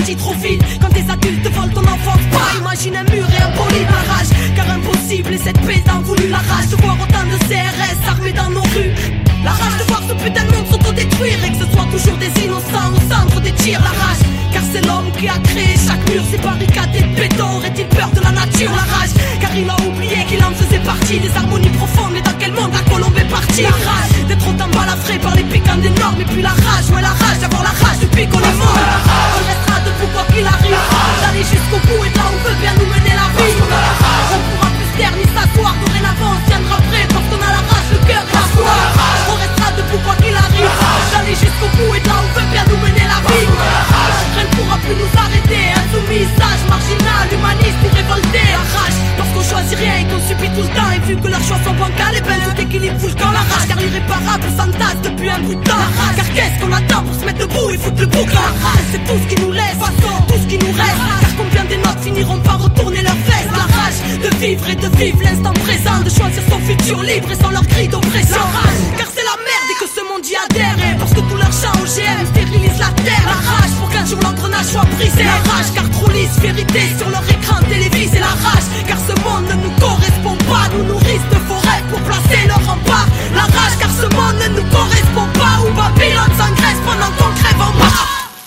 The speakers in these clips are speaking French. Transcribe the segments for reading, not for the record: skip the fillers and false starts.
parti trop vite. Quand des adultes volent ton enfance, pas imagine un mur et un poli de la rage. Car impossible et cette paix t'en voulu. La rage de voir autant de CRS armés dans nos rues. La rage de voir ce putain de monde s'autodétruire. Et que ce soit toujours des innocents au centre des tirs. La rage, car c'est l'homme qui a créé chaque mur. Ces barricades et béton, aurait-il peur de la nature? La rage, car il a oublié qu'il en faisait partie. Des harmonies profondes, mais dans quel monde la colombe est partie? La rage d'être autant balafré par les piquants des normes. Et puis la rage, ouais la rage d'avoir la rage depuis qu'on est mort. On restera debout quoi qu'il arrive, d'aller jusqu'au bout et de là où veut bien nous mener la vie. On pourra plus se taire ni s'asseoir, dorénavant on tiendra prêt parce qu'on a la rage, le cœur et la foi. On restera debout quoi qu'il arrive, d'aller jusqu'au bout et de là où veut bien nous mener la vie. Rien ne pourra plus nous arrêter, insoumis, sage, marginal, humaniste ou révolté. La rage, parce qu'on choisit rien et qu'on subit tout le temps. Et vu que leurs choix sont bancals, et ben tout équilibre fout le camp. La rage, car l'irréparable s'entasse depuis un bout de temps. La rage, car qu'est-ce qu'on attend pour se mettre debout et foutre le bouc? La rage, c'est tout ce qui nous laisse, tout ce qui nous reste. Car combien des nôtres finiront par retourner leur veste? La rage de vivre et de vivre l'instant présent, de choisir son futur libre et sans leur cri d'oppression. La rage, car c'est la merde et que ce monde y adhère. Et parce que tous leurs chants OGM stérilisent la terre. La rage, pour qu'un jour l'engrenage soit brisé. La rage, car trop lisse vérité sur leur écran télévisé. La rage, car ce monde ne nous correspond pas. Nous nourrissent de faux rêves pour placer leur rempart. La rage, car ce monde ne nous correspond pas. Où Babylone s'engraisse pendant qu'on crève en bas.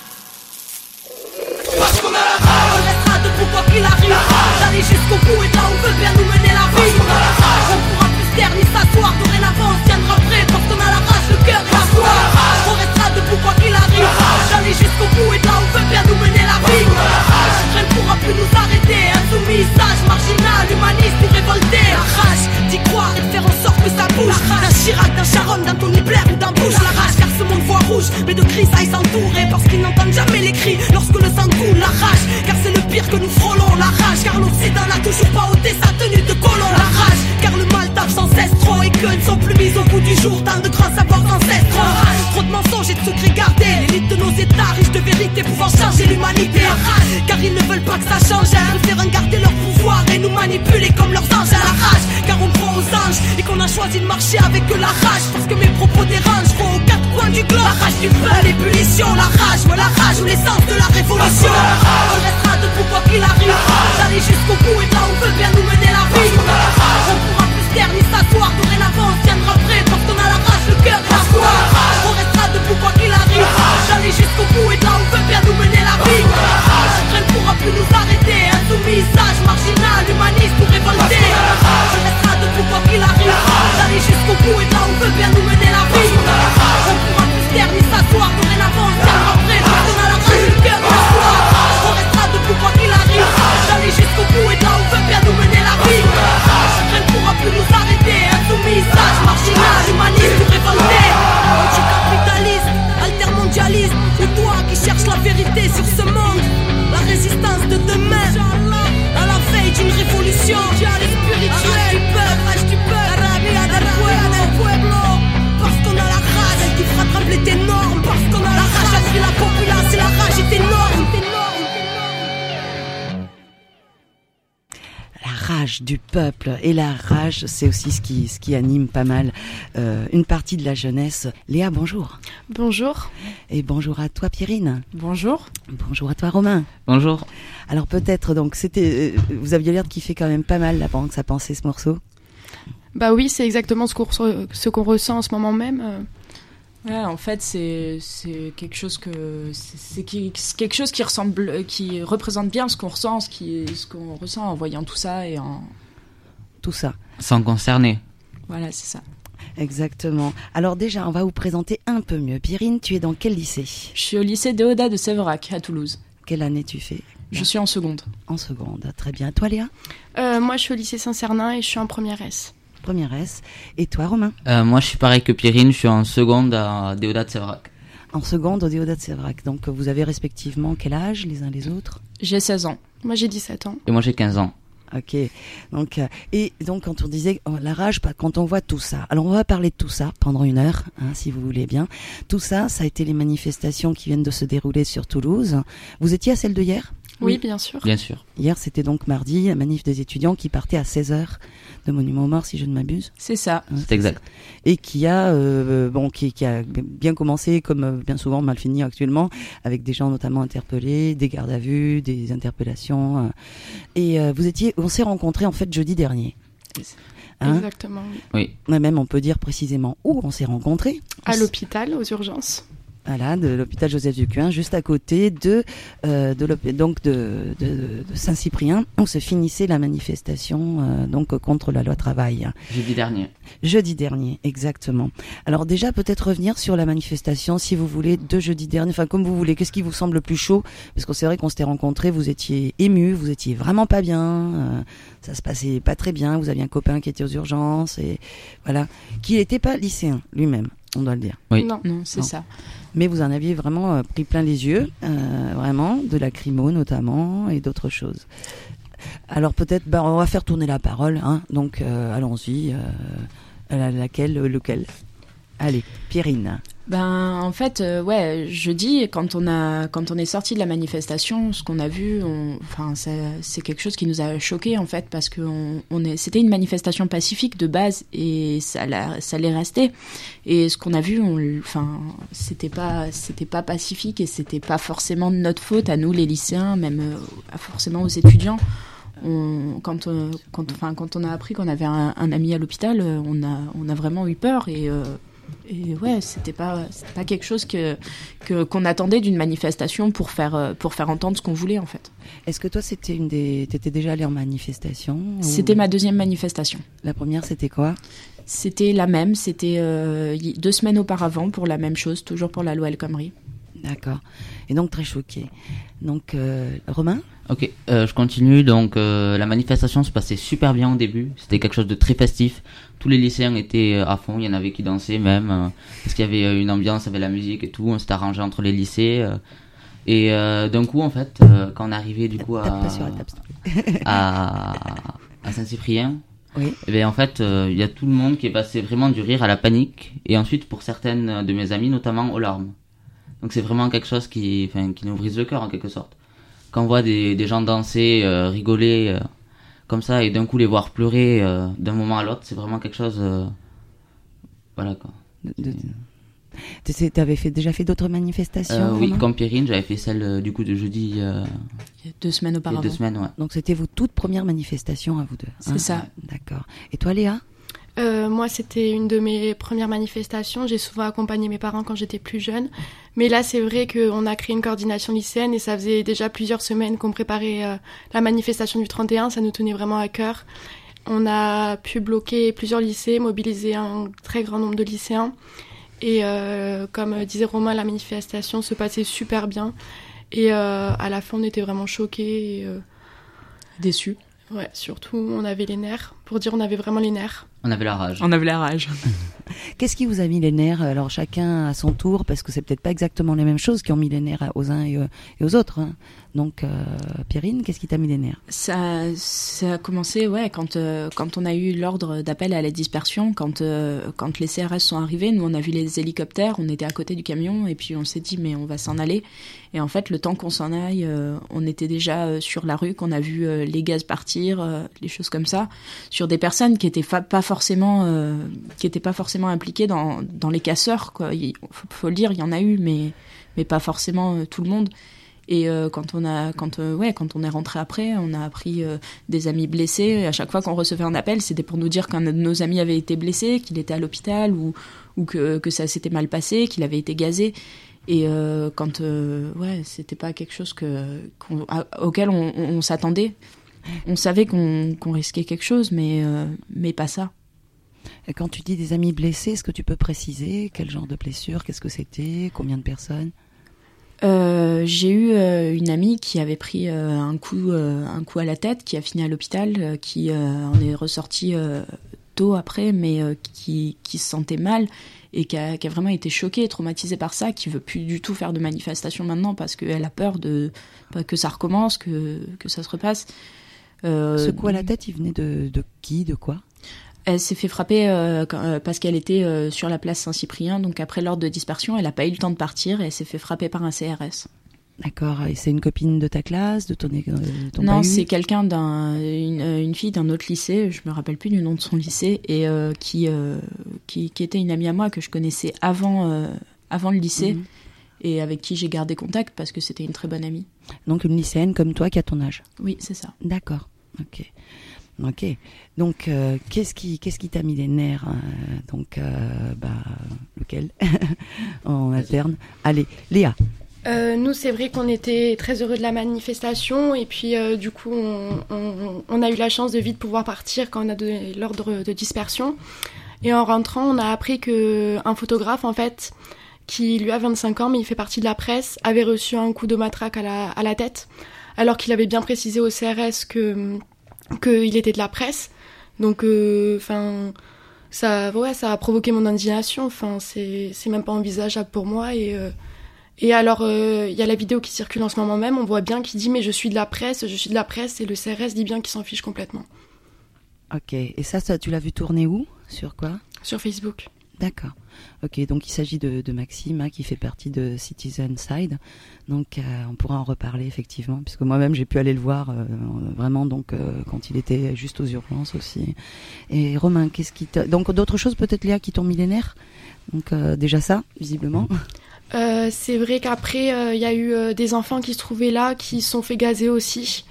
Parce qu'on a la rage, on restera debout quoi qu'il arrive, d'aller jusqu'au bout et de là où veut bien nous mener la vie. On pourra plus se taire ni s'asseoir, dorénavant on tiendra prêt parce qu'on a la rage, le cœur et la foi. On restera debout quoi qu'il arrive, d'aller jusqu'au bout et de là où veut bien nous mener la vie. Rien ne pourra plus nous arrêter, insoumis, sage, marginal, humaniste ou révolté. La rage d'y croire et de faire en sorte que ça bouge. D'un Chirac, d'un Sharon, d'un Tony Blair ou d'un Bush. La rage car ce monde voit rouge, mais de cris ça ils s'entourer parce qu'ils n'entendent jamais les cris lorsque le sang coule. La rage, car c'est le pire que nous frôlons. La rage, car l'Occident n'a toujours pas ôté sa tenue de colon. La rage, car le mal tape sans cesse trop et que ne sont plus mis au bout du jour tant de grands savoirs ancestraux. Trop de mensonges et de secrets gardés, l'élite de nos états riches de vérité pouvant changer l'humanité. La rage, car ils ne veulent pas que ça change, ils préfèrent garder leur pouvoir et nous manipuler comme leurs anges. La rage, car on croit aux anges et qu'on a choisi de marcher avec la rage parce que mes propos dérangent trop aux quatre coins du globe. La rage du peuple, l'ébullition, la rage, ouais la rage ou l'essence de la révolution. On restera debout quoi qu'il arrive, d'aller jusqu'au bout et de là où veut bien nous mener la vie. On pourra plus se taire ni s'asseoir, dorénavant on tiendra prêt parce qu'on a la rage, le cœur et la foi. On restera debout quoi qu'il arrive, d'aller jusqu'au bout et de là où veut bien nous mener la vie. Rien ne pourra plus nous arrêter, insoumis, sage, marginal, humaniste ou révolté. On restera debout quoi qu'il arrive, d'aller jusqu'au bout et de là où veut bien nous mener la vie. On pourra plus se taire ni s'asseoir, dorénavant on tiendra prêt parce qu'on a la rage, le cœur et la foi. On restera debout quoi qu'il arrive, d'aller jusqu'au bout et de là où veut bien nous mener la vie. Rien ne pourra plus nous arrêter, insoumis, sage, marginal, humaniste ou révolté. Anticapitaliste, altermondialiste, ou toi qui cherches la vérité sur ce monde. La résistance de demain, à la veille d'une révolution spirituelle du peuple, del pueblo. Parce qu'on a la rage, elle qui fera trembler tes normes. Parce qu'on a la rage, a pris la populace et la rage est énorme. La rage du peuple et la rage, c'est aussi ce qui anime pas mal une partie de la jeunesse. Léa, bonjour. Bonjour. Et bonjour à toi, Pierrine. Bonjour. Bonjour à toi, Romain. Bonjour. Alors peut-être, donc vous aviez l'air de kiffer quand même pas mal là pendant que ça pensait ce morceau. Bah oui, c'est exactement ce qu'on ressent en ce moment même. Ouais, en fait, c'est quelque chose quelque chose qui représente bien ce qu'on ressent, ce qu'on ressent en voyant tout ça et en tout ça. Sans concerner. Voilà, c'est ça. Exactement. Alors déjà, on va vous présenter un peu mieux. Pierrine, tu es dans quel lycée ? Je suis au lycée Déodat de Séverac à Toulouse. Quelle année tu fais ? Je suis en seconde. En seconde, très bien. Toi, Léa ? Moi, je suis au lycée Saint-Cernin et je suis en première S. Première S. Et toi, Romain ? Moi, je suis pareil que Pierrine, je suis en seconde à Déodat de Séverac. En seconde au Déodat de Séverac. Donc, vous avez respectivement quel âge, les uns les autres ? J'ai 16 ans. Moi, j'ai 17 ans. Et moi, j'ai 15 ans. Ok. Donc, quand on disait la rage, quand on voit tout ça. Alors, on va parler de tout ça pendant 1 heure, si vous voulez bien. Tout ça, ça a été les manifestations qui viennent de se dérouler sur Toulouse. Vous étiez à celle de hier ? Oui, bien sûr. Bien sûr. Hier, c'était donc mardi, la manif des étudiants qui partait à 16h de Monument aux Morts, si je ne m'abuse. C'est ça. Hein, C'est exact. Et qui a, qui a bien commencé, comme bien souvent mal fini actuellement, avec des gens notamment interpellés, des gardes à vue, des interpellations. Et on s'est rencontrés en fait jeudi dernier. Hein? Exactement. Oui. Même on peut dire précisément où on s'est rencontrés. À l'hôpital, aux urgences. Voilà, de l'hôpital Joseph Ducuin, juste à côté de Saint-Cyprien, où se finissait la manifestation donc contre la loi travail. Jeudi dernier, exactement. Alors déjà, peut-être revenir sur la manifestation, si vous voulez, de jeudi dernier, enfin comme vous voulez. Qu'est-ce qui vous semble le plus chaud? Parce que c'est vrai qu'on s'était rencontrés, vous étiez émus, vous étiez vraiment pas bien, ça se passait pas très bien, vous aviez un copain qui était aux urgences, et voilà, qui n'était pas lycéen lui-même, on doit le dire. Oui. Non, c'est ça. Mais vous en aviez vraiment pris plein les yeux, vraiment, de lacrymo notamment, et d'autres choses. Alors peut-être, on va faire tourner la parole, hein. Donc allons-y, lequel? Allez, Pierrine. En fait, jeudi, quand on est sorti de la manifestation, ce qu'on a vu, c'est quelque chose qui nous a choqués en fait, parce que c'était une manifestation pacifique de base et ça l'est resté. Et ce qu'on a vu, c'était pas pacifique et c'était pas forcément de notre faute à nous les lycéens, même forcément aux étudiants. Quand on a appris qu'on avait un ami à l'hôpital, on a vraiment eu peur et ouais, c'était pas quelque chose qu'on attendait d'une manifestation pour faire entendre ce qu'on voulait en fait. Est-ce que toi t'étais déjà allé en manifestation? C'était ma deuxième manifestation. La première, c'était quoi? C'était la même, c'était 2 semaines auparavant pour la même chose, toujours pour la loi El Khomri. D'accord. Et donc très choqué. Donc Romain? Ok, je continue. Donc la manifestation se passait super bien au début. C'était quelque chose de très festif. Tous les lycéens étaient à fond. Il y en avait qui dansaient même parce qu'il y avait une ambiance avec la musique et tout. On s'était arrangé entre les lycées. Et d'un coup, en fait, quand on arrivait du coup à Saint-Cyprien, oui. Et bien en fait, il y a tout le monde qui est passé vraiment du rire à la panique. Et ensuite, pour certaines de mes amies, notamment aux larmes. Donc c'est vraiment quelque chose qui nous brise le cœur en quelque sorte. Quand on voit des gens danser, rigoler comme ça et d'un coup les voir pleurer d'un moment à l'autre, c'est vraiment quelque chose. Voilà quoi. T'avais déjà fait d'autres manifestations? Oui, comme Pierrine, j'avais fait celle du coup de jeudi. Il y a 2 semaines auparavant. Il y a 2 semaines, ouais. Donc c'était vos toutes premières manifestations à vous deux. C'est ça. D'accord. Et toi, Léa? Moi, c'était une de mes premières manifestations. J'ai souvent accompagné mes parents quand j'étais plus jeune. Mais là, c'est vrai qu'on a créé une coordination lycéenne et ça faisait déjà plusieurs semaines qu'on préparait la manifestation du 31. Ça nous tenait vraiment à cœur. On a pu bloquer plusieurs lycées, mobiliser un très grand nombre de lycéens. Et comme disait Romain, la manifestation se passait super bien. Et à la fin, on était vraiment choqués. Et, déçus. Ouais, surtout, on avait les nerfs. Pour dire, on avait vraiment les nerfs. On avait la rage. Qu'est-ce qui vous a mis les nerfs? Alors chacun à son tour, parce que c'est peut-être pas exactement les mêmes choses qui ont mis les nerfs aux uns et aux autres. Hein. Donc Pierrine, qu'est-ce qui t'a mis les nerfs? Ça a commencé quand on a eu l'ordre d'appel à la dispersion, quand les CRS sont arrivés, nous on a vu les hélicoptères, on était à côté du camion et puis on s'est dit mais on va s'en aller. Et en fait le temps qu'on s'en aille, on était déjà sur la rue, qu'on a vu les gaz partir, les choses comme ça, sur des personnes qui étaient pas forcément impliquées dans les casseurs quoi. Faut le dire, il y en a eu mais pas forcément tout le monde. Et quand on est rentré après, on a appris des amis blessés. Et à chaque fois qu'on recevait un appel, c'était pour nous dire qu'un de nos amis avait été blessé, qu'il était à l'hôpital ou que ça s'était mal passé, qu'il avait été gazé. Et c'était pas quelque chose auquel on s'attendait. On savait qu'on risquait quelque chose, mais pas ça. Et quand tu dis des amis blessés, est-ce que tu peux préciser quel genre de blessure? Qu'est-ce que c'était? Combien de personnes? J'ai eu une amie qui avait pris un coup à la tête, qui a fini à l'hôpital, qui en est ressortie tôt après, mais qui se sentait mal et qui a vraiment été choquée et traumatisée par ça, qui veut plus du tout faire de manifestation maintenant parce qu'elle a peur que ça recommence, que ça se repasse. Ce coup à la tête, il venait de qui, de quoi? Elle s'est fait frapper parce qu'elle était sur la place Saint-Cyprien, donc après l'ordre de dispersion, elle n'a pas eu le temps de partir et elle s'est fait frapper par un CRS. D'accord. Et c'est une copine de ta classe, de ton Non, c'est quelqu'un une fille d'un autre lycée. Je me rappelle plus du nom de son lycée et qui était une amie à moi que je connaissais avant le lycée et avec qui j'ai gardé contact parce que c'était une très bonne amie. Donc une lycéenne comme toi qui a ton âge. Oui, c'est ça. D'accord. Ok. Donc qu'est-ce qui t'a mis les nerfs lequel en interne. Allez, Léa. Nous, c'est vrai qu'on était très heureux de la manifestation et puis du coup, on a eu la chance de vite pouvoir partir quand on a donné l'ordre de dispersion. Et en rentrant, on a appris qu'un photographe, en fait, qui lui a 25 ans, mais il fait partie de la presse, avait reçu un coup de matraque à la tête, alors qu'il avait bien précisé au CRS qu'il était de la presse. Donc, ça a provoqué mon indignation. Enfin, c'est même pas envisageable pour moi Et alors, il y a la vidéo qui circule en ce moment même, on voit bien qu'il dit « mais je suis de la presse », et le CRS dit bien qu'il s'en fiche complètement. Ok, et ça tu l'as vu tourner où ? Sur quoi ? Sur Facebook. D'accord. Ok, donc il s'agit de Maxime, qui fait partie de Citizen Side. Donc on pourra en reparler effectivement, puisque moi-même j'ai pu aller le voir vraiment quand il était juste aux urgences aussi. Et Romain, qu'est-ce qui t'a... Donc d'autres choses peut-être, Léa, qui t'ont mis les nerfs ? Donc déjà ça, visiblement. C'est vrai qu'après, y a eu des enfants qui se trouvaient là, qui se sont fait gazer aussi.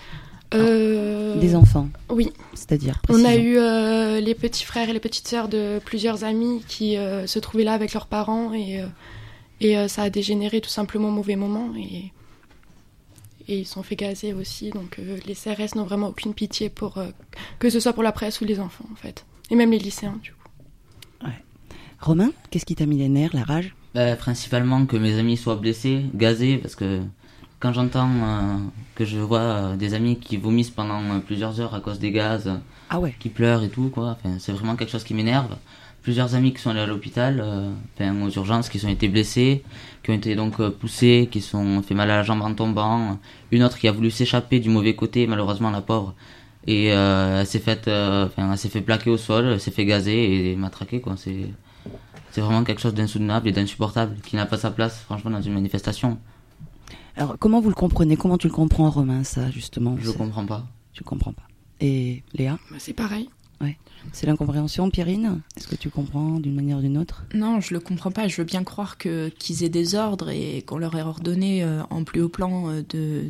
Des enfants ? Oui. C'est-à-dire on a eu les petits frères et les petites sœurs de plusieurs amis qui se trouvaient là avec leurs parents et ça a dégénéré tout simplement au mauvais moment et ils se sont fait gazer aussi. Donc les CRS n'ont vraiment aucune pitié pour que ce soit pour la presse ou les enfants en fait. Et même les lycéens du coup. Ouais. Romain, qu'est-ce qui t'a mis les nerfs, la rage ? Principalement que mes amis soient blessés, gazés, parce que quand j'entends que je vois des amis qui vomissent pendant plusieurs heures à cause des gaz, qui pleurent et tout, quoi, c'est vraiment quelque chose qui m'énerve. Plusieurs amis qui sont allés à l'hôpital, aux urgences, qui ont été blessés, qui ont été donc poussés, qui se sont fait mal à la jambe en tombant. Une autre qui a voulu s'échapper du mauvais côté, malheureusement la pauvre, et elle s'est fait plaquer au sol, elle s'est fait gazer et matraquer, quoi. C'est vraiment quelque chose d'insoutenable et d'insupportable, qui n'a pas sa place, franchement, dans une manifestation. Alors, comment vous le comprenez ? Comment tu le comprends, Romain, ça, justement ? Je comprends pas. Tu comprends pas. Et Léa ? C'est pareil. Ouais. C'est l'incompréhension, Pierrine ? Est-ce que tu comprends d'une manière ou d'une autre ? Non, je le comprends pas. Je veux bien croire qu'ils aient des ordres et qu'on leur ait ordonné en plus haut plan de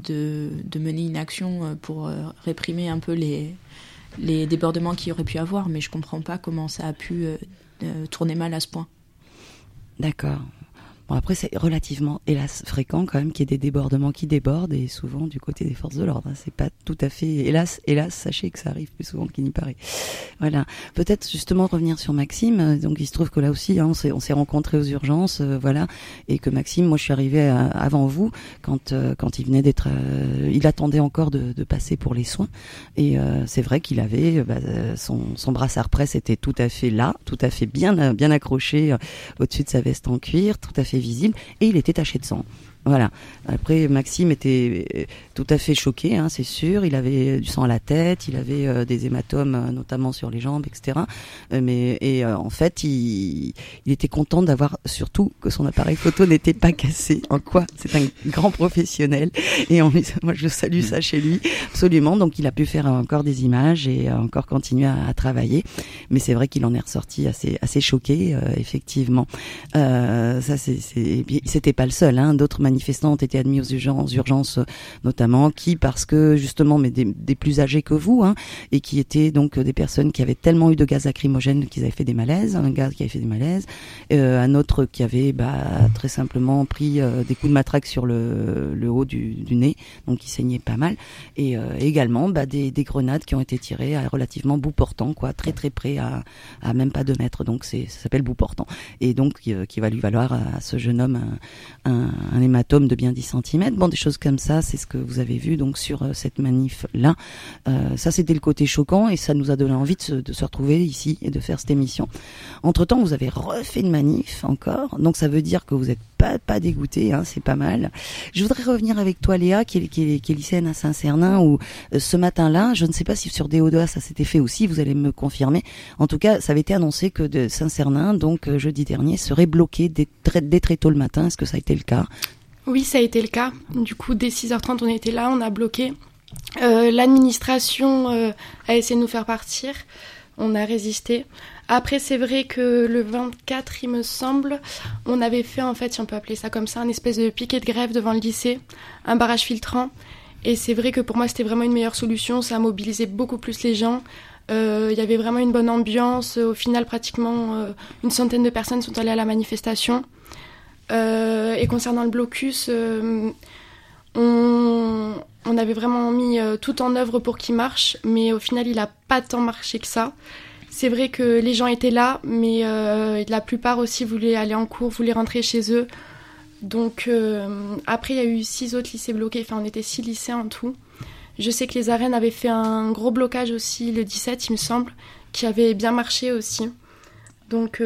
mener une action pour réprimer un peu les débordements qu'il y aurait pu avoir, mais je comprends pas comment ça a pu tourner mal à ce point. D'accord. Bon, après, c'est relativement, hélas, fréquent quand même qu'il y ait des débordements qui débordent, et souvent du côté des forces de l'ordre. C'est pas tout à fait... Hélas, sachez que ça arrive plus souvent qu'il n'y paraît. Voilà. Peut-être justement revenir sur Maxime. Donc il se trouve que là aussi, on s'est rencontrés aux urgences, voilà, et que Maxime, moi je suis arrivée avant vous, quand il venait d'être... il attendait encore de passer pour les soins, et c'est vrai qu'il avait... son brassard presse était tout à fait là, tout à fait bien accroché au-dessus de sa veste en cuir, tout à fait visible, et il était taché de sang. Voilà. Après, Maxime était tout à fait choqué, c'est sûr. Il avait du sang à la tête, il avait des hématomes, notamment sur les jambes, etc. En fait, il était content d'avoir surtout que son appareil photo n'était pas cassé. En quoi ? C'est un grand professionnel, et moi je salue ça chez lui, absolument. Donc, il a pu faire encore des images et encore continuer à travailler. Mais c'est vrai qu'il en est ressorti assez choqué, effectivement. Ça, c'était pas le seul. D'autres manifestants ont été admis aux urgences notamment, parce que justement, mais des plus âgés que vous, et qui étaient donc des personnes qui avaient tellement eu de gaz lacrymogène qu'ils avaient fait des malaises, un gars qui avait fait des malaises, un autre qui avait très simplement pris des coups de matraque sur le haut du nez, donc qui saignait pas mal, et également des grenades qui ont été tirées à relativement bout portant, quoi, très très près, à même pas 2 mètres, donc ça s'appelle bout portant, et donc qui va lui valoir à ce jeune homme un hématome de bien 10 cm. Bon, des choses comme ça, c'est ce que vous avez vu donc sur cette manif-là. Ça, c'était le côté choquant, et ça nous a donné envie de se retrouver ici et de faire cette émission. Entre-temps, vous avez refait une manif encore, donc ça veut dire que vous n'êtes pas dégoûté, c'est pas mal. Je voudrais revenir avec toi, Léa, qui est lycéenne à Saint-Cernin, où ce matin-là, je ne sais pas si sur Déoda ça s'était fait aussi, vous allez me confirmer. En tout cas, ça avait été annoncé que de Saint-Cernin, donc jeudi dernier, serait bloqué dès très tôt le matin. Est-ce que ça a été le cas ? Oui, ça a été le cas. Du coup, dès 6h30, on était là, on a bloqué. L'administration a essayé de nous faire partir. On a résisté. Après, c'est vrai que le 24, il me semble, on avait fait, en fait, si on peut appeler ça comme ça, un espèce de piquet de grève devant le lycée, un barrage filtrant. Et c'est vrai que pour moi, c'était vraiment une meilleure solution. Ça a mobilisé beaucoup plus les gens. Il y avait vraiment une bonne ambiance. Au final, pratiquement une centaine de personnes sont allées à la manifestation. Et concernant le blocus, on avait vraiment mis tout en œuvre pour qu'il marche, mais au final, il n'a pas tant marché que ça. C'est vrai que les gens étaient là, mais la plupart aussi voulaient aller en cours, voulaient rentrer chez eux. Donc après, il y a eu 6 autres lycées bloqués, enfin on était 6 lycéens en tout. Je sais que les arènes avaient fait un gros blocage aussi le 17, il me semble, qui avait bien marché aussi. Donc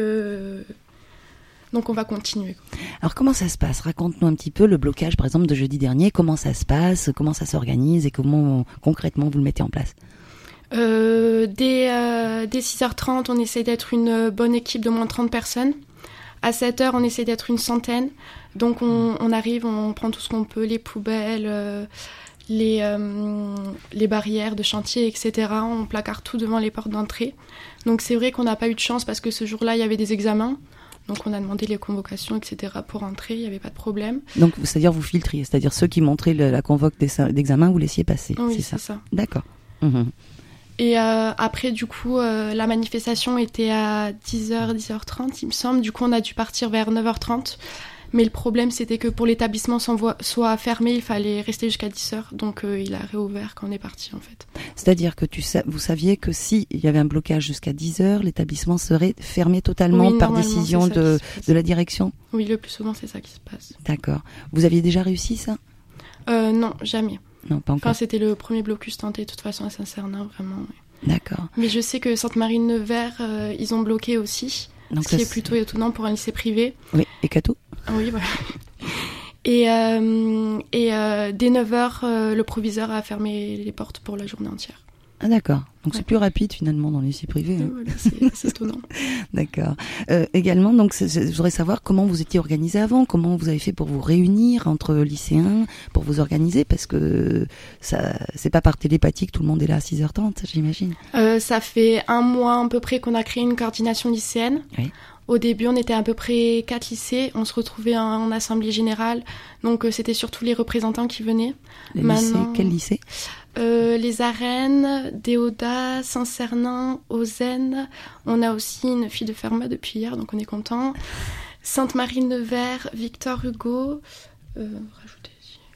on va continuer. Alors comment ça se passe ? Raconte-nous un petit peu le blocage par exemple de jeudi dernier, comment ça se passe, comment ça s'organise et comment concrètement vous le mettez en place ? Dès 6h30, on essaie d'être une bonne équipe de moins 30 personnes. À 7h, on essaie d'être une centaine. Donc on arrive, on prend tout ce qu'on peut, les poubelles, les barrières de chantier, etc. On placarde tout devant les portes d'entrée. Donc c'est vrai qu'on n'a pas eu de chance parce que ce jour-là, il y avait des examens. Donc on a demandé les convocations, etc. pour entrer, il n'y avait pas de problème. Donc c'est-à-dire vous filtriez, c'est-à-dire ceux qui montraient la convoque d'examen, vous laissiez passer, oui, c'est ça. D'accord. Et après, du coup, la manifestation était à 10h, 10h30, il me semble. Du coup, on a dû partir vers 9h30. Mais le problème, c'était que pour l'établissement soit fermé, il fallait rester jusqu'à 10h. Donc, il a réouvert quand on est parti, en fait. C'est-à-dire que vous saviez que s'il y avait un blocage jusqu'à 10h, l'établissement serait fermé totalement par décision de la direction ? Oui, le plus souvent, c'est ça qui se passe. D'accord. Vous aviez déjà réussi ça ? Non, jamais. Non, pas encore. Enfin, c'était le premier blocus tenté, de toute façon, à Saint-Cernin, vraiment. Oui. D'accord. Mais je sais que Sainte-Marie-de-Nevers, ils ont bloqué aussi. Donc ce qui est plutôt étonnant pour un lycée privé. Oui, et Cateau. Oui, voilà. Et dès 9h, le proviseur a fermé les portes pour la journée entière. Ah d'accord, donc c'est plus rapide finalement dans les lycées privés. Hein. Voilà, c'est étonnant. D'accord. Également, donc, je voudrais savoir comment vous étiez organisé avant, comment vous avez fait pour vous réunir entre lycéens, pour vous organiser, parce que ça, c'est pas par télépathie que tout le monde est là à 6h30, j'imagine. Ça fait 1 mois à peu près qu'on a créé une coordination lycéenne. Oui. Au début, on était à peu près 4 lycées. On se retrouvait en assemblée générale. Donc, c'était surtout les représentants qui venaient. Lycées, quel lycée ? Les Arènes, Déodat, Saint-Cernin, Ozenne. On a aussi une fille de Fermat depuis hier, donc on est content. Sainte-Marie-de-Nevers, Victor Hugo. Rajoutez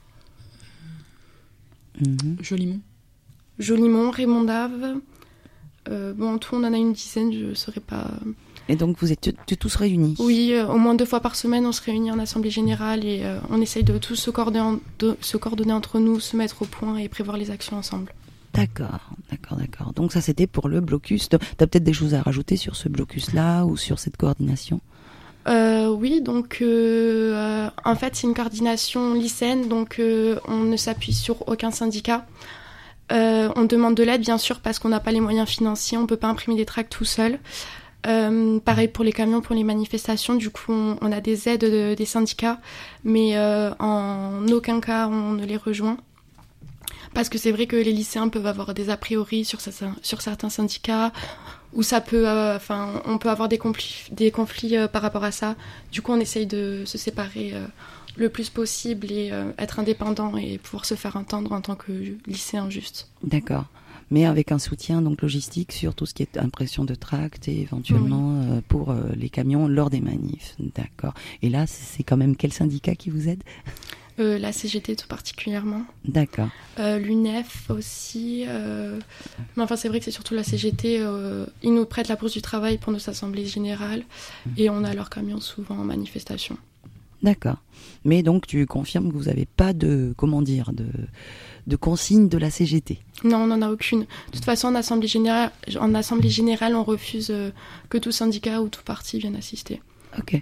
ici. Jolimont, Raymond Dave. En tout, on en a une dizaine, je ne saurais pas... Et donc, vous êtes tous réunis ? Oui, au moins 2 fois par semaine, on se réunit en assemblée générale et on essaye de tous se coordonner entre nous, se mettre au point et prévoir les actions ensemble. D'accord. Donc ça, c'était pour le blocus. Tu as peut-être des choses à rajouter sur ce blocus-là ou sur cette coordination ? Oui, donc en fait, c'est une coordination lycéenne, donc on ne s'appuie sur aucun syndicat. On demande de l'aide, bien sûr, parce qu'on n'a pas les moyens financiers, on ne peut pas imprimer des tracts tout seul. Pareil pour les camions, pour les manifestations, du coup on a des aides des syndicats, mais en aucun cas on ne les rejoint. Parce que c'est vrai que les lycéens peuvent avoir des a priori sur certains syndicats, ou ça peut, on peut avoir des conflits par rapport à ça. Du coup on essaye de se séparer le plus possible et être indépendant et pouvoir se faire entendre en tant que lycéen juste. D'accord. Mais avec un soutien donc logistique sur tout ce qui est impression de tracts et éventuellement pour les camions lors des manifs. D'accord. Et là, c'est quand même quel syndicat qui vous aide ? La CGT tout particulièrement. D'accord. L'UNEF aussi. Mais enfin, c'est vrai que c'est surtout la CGT. Ils nous prêtent la bourse du travail pour nos assemblées générales et on a leurs camions souvent en manifestation. D'accord. Mais donc, tu confirmes que vous n'avez pas de consigne de la CGT ? Non, on n'en a aucune. De toute façon, en assemblée générale, on refuse que tout syndicat ou tout parti vienne assister. Ok.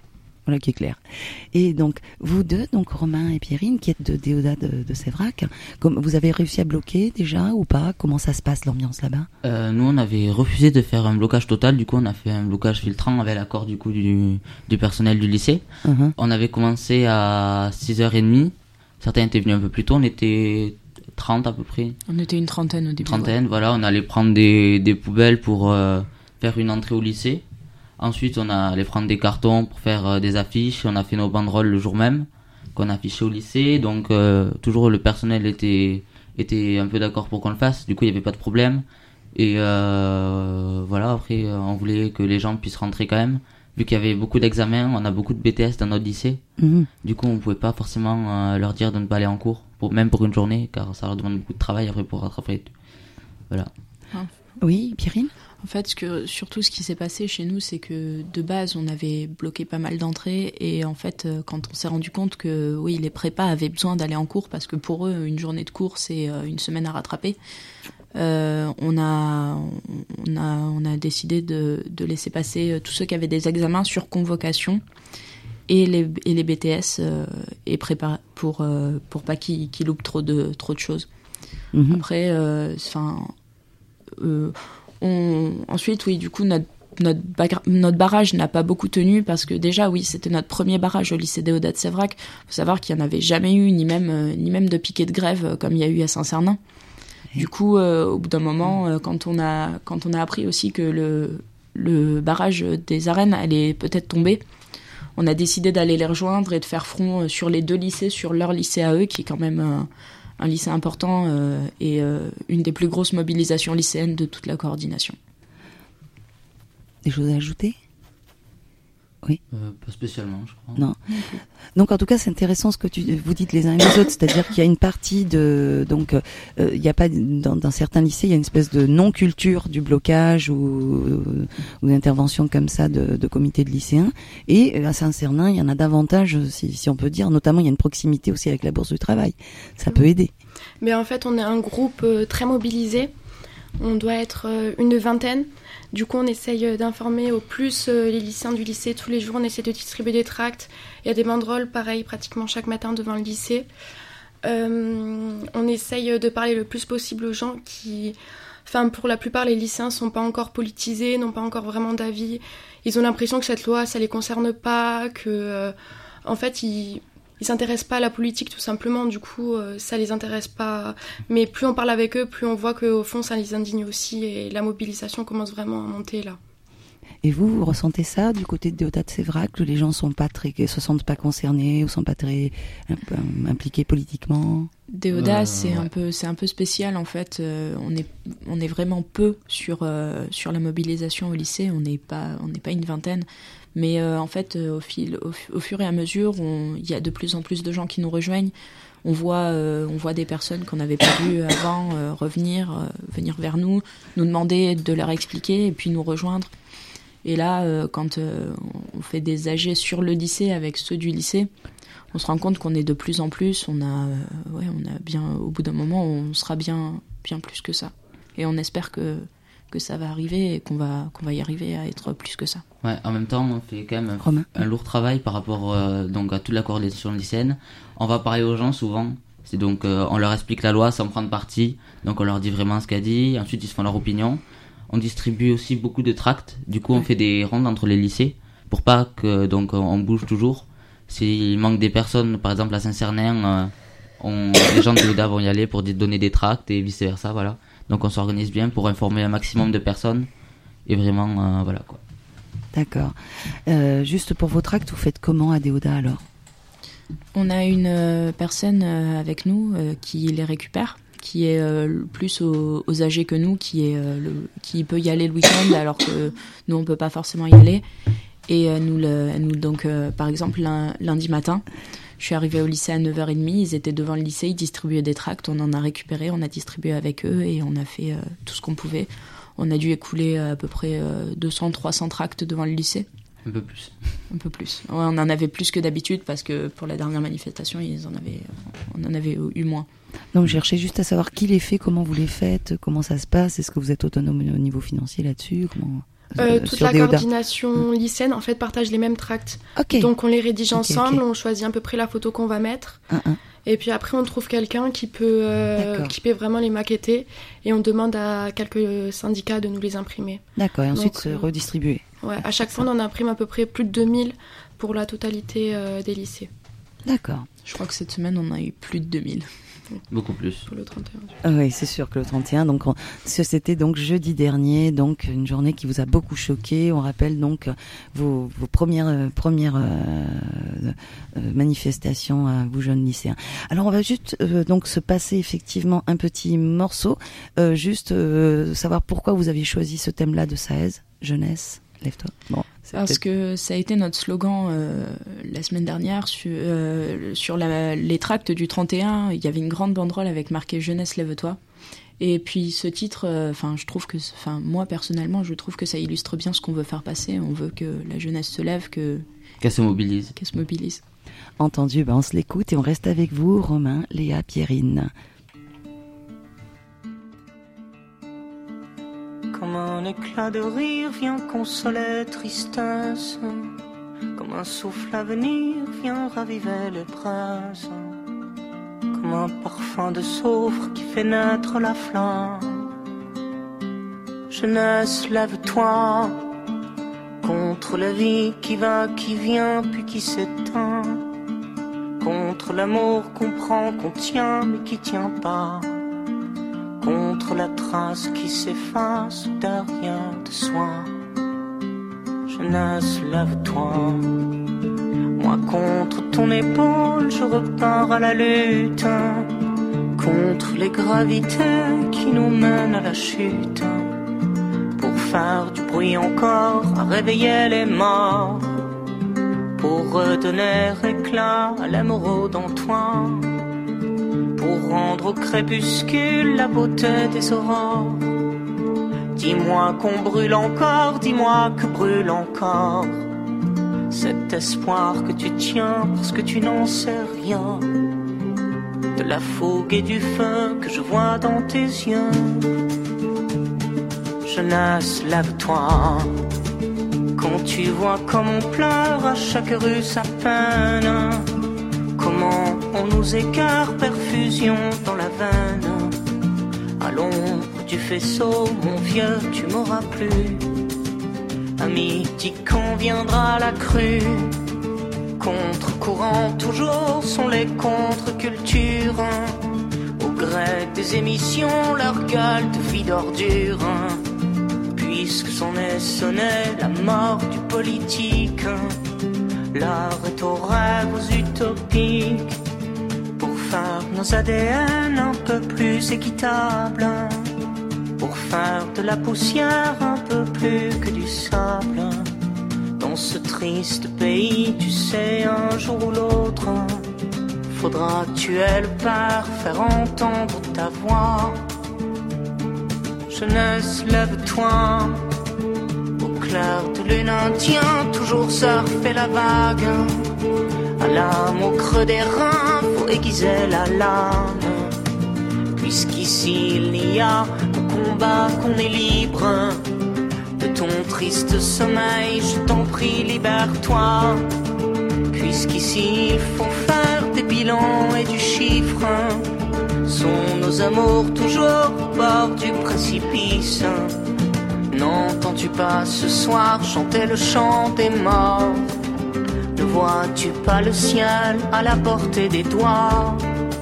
Voilà qui est clair. Et donc, vous deux, donc Romain et Pierrine, qui êtes de Déodat de Sévrac, vous avez réussi à bloquer déjà ou pas? Comment ça se passe l'ambiance là-bas? Nous, on avait refusé de faire un blocage total, du coup on a fait un blocage filtrant avec l'accord du coup du personnel du lycée. On avait commencé à 6h30, certains étaient venus un peu plus tôt, on était 30 à peu près. On était une trentaine au début. Voilà, on allait prendre des poubelles pour faire une entrée au lycée. Ensuite, on allait prendre des cartons pour faire des affiches. On a fait nos banderoles le jour même qu'on affichait au lycée. Donc, toujours le personnel était un peu d'accord pour qu'on le fasse. Du coup, il n'y avait pas de problème. Et voilà, après, on voulait que les gens puissent rentrer quand même. Vu qu'il y avait beaucoup d'examens, on a beaucoup de BTS dans notre lycée. Du coup, on ne pouvait pas forcément leur dire de ne pas aller en cours, même pour une journée, car ça leur demande beaucoup de travail après pour rattraper. Voilà. Oui, Pierrine? En fait, surtout ce qui s'est passé chez nous, c'est que de base, on avait bloqué pas mal d'entrées. Et en fait, quand on s'est rendu compte que oui, les prépas avaient besoin d'aller en cours, parce que pour eux, une journée de cours, c'est une semaine à rattraper, on a décidé de laisser passer tous ceux qui avaient des examens sur convocation et les BTS et prépa pour pas qu'ils loupent trop de choses. Après, ensuite, oui, du coup, notre barrage n'a pas beaucoup tenu parce que déjà, oui, c'était notre premier barrage au lycée Déodat de Sévrac. Faut savoir qu'il n'y en avait jamais eu, ni même de piquet de grève comme il y a eu à Saint-Cernin. Du coup, au bout d'un moment, quand on a appris aussi que le barrage des arènes allait peut-être tomber, on a décidé d'aller les rejoindre et de faire front sur les deux lycées, sur leur lycée à eux, qui est quand même un lycée important et une des plus grosses mobilisations lycéennes de toute la coordination. Des choses à ajouter? Oui. Pas spécialement, je crois. Non. Donc en tout cas, c'est intéressant ce que vous dites les uns et les autres, c'est-à-dire qu'il y a une partie il y a pas dans certains lycées, il y a une espèce de non-culture du blocage ou d'intervention comme ça de comités de lycéens. Et à Saint-Cernin, il y en a davantage, si on peut dire. Notamment, il y a une proximité aussi avec la bourse du travail. Ça peut aider. Mais en fait, on est un groupe très mobilisé. On doit être une vingtaine. Du coup, on essaye d'informer au plus les lycéens du lycée. Tous les jours, on essaie de distribuer des tracts. Il y a des banderoles, pareil, pratiquement chaque matin devant le lycée. On essaye de parler le plus possible aux gens qui... Enfin, pour la plupart, les lycéens ne sont pas encore politisés, n'ont pas encore vraiment d'avis. Ils ont l'impression que cette loi, ça ne les concerne pas, que... en fait, ils s'intéressent pas à la politique tout simplement, du coup ça les intéresse pas. Mais plus on parle avec eux, plus on voit qu'au fond ça les indigne aussi et la mobilisation commence vraiment à monter là. Et vous ressentez ça du côté de Déodat de Sévrac, que les gens se sentent pas concernés ou sont pas très impliqués politiquement? Déodat, c'est un peu spécial en fait. On est vraiment peu sur la mobilisation au lycée. On n'est pas une vingtaine. Mais en fait, au fur et à mesure, il y a de plus en plus de gens qui nous rejoignent. On voit des personnes qu'on n'avait pas vues avant venir vers nous demander de leur expliquer et puis nous rejoindre. Et là, quand on fait des AG sur le lycée avec ceux du lycée, on se rend compte qu'on est de plus en plus. On a bien, au bout d'un moment, on sera bien plus que ça. Et on espère que ça va arriver et qu'on va y arriver à être plus que ça. Ouais, en même temps, on fait quand même un lourd travail par rapport donc à toute la coordination lycéenne. On va parler aux gens souvent. C'est donc on leur explique la loi sans prendre parti. Donc on leur dit vraiment ce qu'a dit. Ensuite, ils se font leur opinion. On distribue aussi beaucoup de tracts. Du coup, on fait des rondes entre les lycées pour pas que donc on bouge toujours. S'il manque des personnes, par exemple à Saint-Cernin, les gens de Déodat vont y aller pour donner des tracts et vice versa, voilà. Donc on s'organise bien pour informer un maximum de personnes et vraiment voilà quoi. D'accord. Juste pour vos tracts, vous faites comment à Déodat alors? On a une personne avec nous qui les récupère, qui est plus aux âgés que nous, qui peut y aller le week-end alors que nous on peut pas forcément y aller. Et nous donc par exemple lundi matin, je suis arrivée au lycée à 9h30, ils étaient devant le lycée, ils distribuaient des tracts, on en a récupéré, on a distribué avec eux et on a fait tout ce qu'on pouvait. On a dû écouler à peu près 200-300 tracts devant le lycée. Un peu plus. Un peu plus. Ouais, on en avait plus que d'habitude parce que pour la dernière manifestation, on en avait eu moins. Donc je cherchais juste à savoir qui les fait, comment vous les faites, comment ça se passe, est-ce que vous êtes autonome au niveau financier là-dessus, comment... Toute la coordination lycéenne, en fait, partage les mêmes tracts. Okay. Donc, on les rédige ensemble, on choisit à peu près la photo qu'on va mettre. Et puis après, on trouve quelqu'un qui peut vraiment les maqueter. Et on demande à quelques syndicats de nous les imprimer. D'accord, et ensuite se redistribuer. Ouais, à chaque fois, on en imprime à peu près plus de 2000 pour la totalité des lycées. D'accord. Je crois que cette semaine, on a eu plus de 2000. Beaucoup plus. Pour le 31. Oui, c'est sûr que le 31. Donc, c'était donc jeudi dernier, donc une journée qui vous a beaucoup choqué. On rappelle donc vos premières manifestations à vous jeunes lycéens. Alors, on va juste donc se passer effectivement un petit morceau, savoir pourquoi vous avez choisi ce thème-là de Saez, jeunesse. Lève-toi. Bon. Parce que ça a été notre slogan la semaine dernière sur les tracts du 31. Il y avait une grande banderole avec marqué « Jeunesse, lève-toi ». Et puis ce titre, moi personnellement, je trouve que ça illustre bien ce qu'on veut faire passer. On veut que la jeunesse se lève, qu'elle se mobilise. Entendu, on se l'écoute et on reste avec vous, Romain, Léa, Pierrine. Comme un éclat de rire vient consoler tristesse, comme un souffle à venir vient raviver les braises, comme un parfum de soufre qui fait naître la flamme. Jeunesse, lève-toi contre la vie qui va, qui vient, puis qui s'éteint, contre l'amour qu'on prend, qu'on tient, mais qui tient pas, contre la trace qui s'efface derrière de soi. Jeunesse, lève-toi. Moi contre ton épaule, je repars à la lutte, contre les gravités qui nous mènent à la chute, pour faire du bruit encore, à réveiller les morts, pour redonner éclat à l'émeraude en toi, pour rendre au crépuscule la beauté des aurores. Dis-moi qu'on brûle encore, dis-moi que brûle encore cet espoir que tu tiens parce que tu n'en sais rien, de la fougue et du feu que je vois dans tes yeux. Jeunesse, lève-toi. Quand tu vois comme on pleure à chaque rue sa peine, comment on nous écarte, perfusion dans la veine. À l'ombre du faisceau, mon vieux, tu m'auras plus. À midi quand viendra la crue, contre-courant toujours sont les contre-cultures. Au gré des émissions, leur gueule de vie d'ordure. Puisque s'en est sonné la mort du politique, l'heure est aux rêves utopiques, pour faire nos ADN un peu plus équitables, pour faire de la poussière un peu plus que du sable. Dans ce triste pays, tu sais, un jour ou l'autre, faudra tuer le père, faire entendre ta voix. Jeunesse, lève-toi. Au clair de lune indien, toujours surfer la vague. À l'âme au creux des reins, faut aiguiser la lame. Puisqu'ici il n'y a qu'au combat qu'on est libre. De ton triste sommeil, je t'en prie, libère-toi. Puisqu'ici il faut faire des bilans et du chiffre. Sont nos amours toujours au bord du précipice? N'entends-tu pas ce soir chanter le chant des morts? Ne vois-tu pas le ciel à la portée des doigts?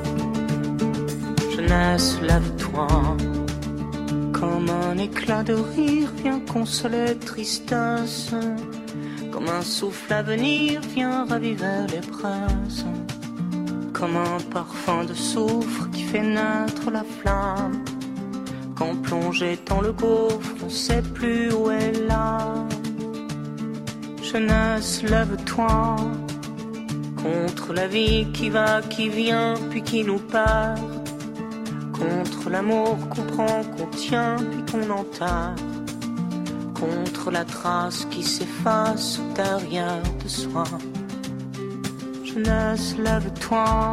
Jeunesse, lève-toi. Comme un éclat de rire vient consoler tristesse, comme un souffle à venir vient raviver les braises, comme un parfum de soufre qui fait naître la flamme. Quand plongé dans le gouffre, on sait plus où est l'âme. Jeunesse, lève-toi contre la vie qui va, qui vient, puis qui nous perd, contre l'amour qu'on prend, qu'on tient, puis qu'on enterre, contre la trace qui s'efface derrière de soi. Jeunesse, lève-toi.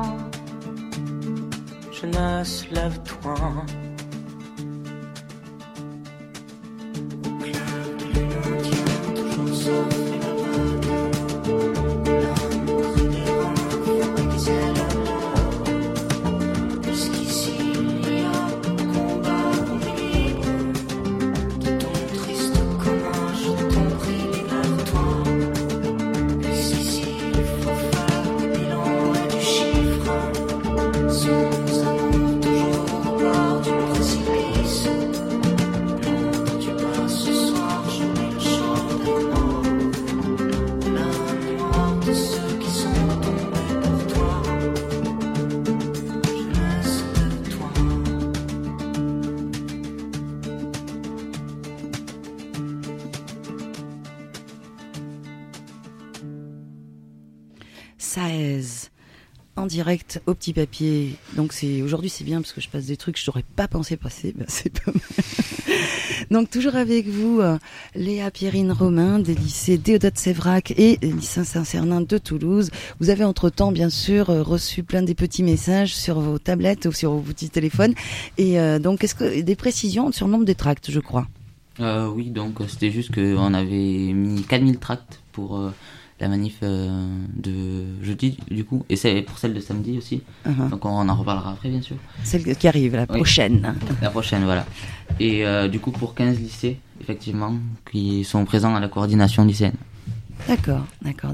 Jeunesse, lève-toi. Au clair de lune Saez. En direct au petit papier. Donc aujourd'hui c'est bien parce que je passe des trucs que je n'aurais pas pensé passer. C'est pas mal. Donc toujours avec vous, Léa Pierrine Romain des lycées Théodote Séverac et lycée Saint-Cernin de Toulouse. Vous avez entre-temps bien sûr reçu plein des petits messages sur vos tablettes ou sur vos petits téléphones. Et donc est-ce que des précisions sur le nombre de tracts, je crois? Oui, donc c'était juste qu'on avait mis 4000 tracts pour la manif de jeudi du coup, et c'est pour celle de samedi aussi. Donc on en reparlera après bien sûr. Celle qui arrive, la prochaine. La prochaine, voilà. Et du coup pour 15 lycées effectivement qui sont présents à la coordination lycéenne. D'accord.